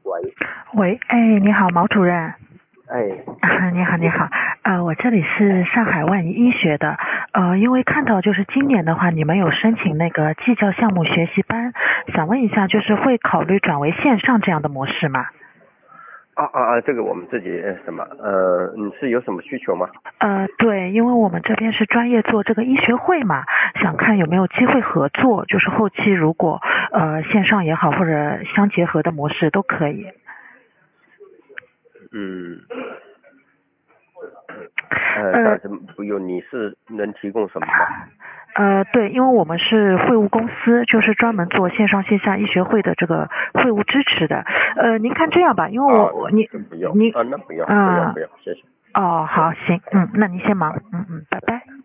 喂，哎，你好，毛主任。 哎， 你好，你好，我这里是上海万宜医学的，因为看到就是今年的话，你们有申请那个技教项目学习班，想问一下，就是会考虑转为线上这样的模式吗？ 这个我们自己你是有什么需求吗？ 对，因为我们这边是专业做这个医学会嘛，想看有没有机会合作，就是后期如果线上也好，或者相结合的模式都可以。 嗯， 呃暂时不用，你是能提供什么吗？ 对，因为我们是会务公司，就是专门做线上线下医学会的这个会务支持的。您看这样吧，因为那你就不用你那不用， 啊、 不用，谢谢。 哦，好，行，那您先忙，拜拜。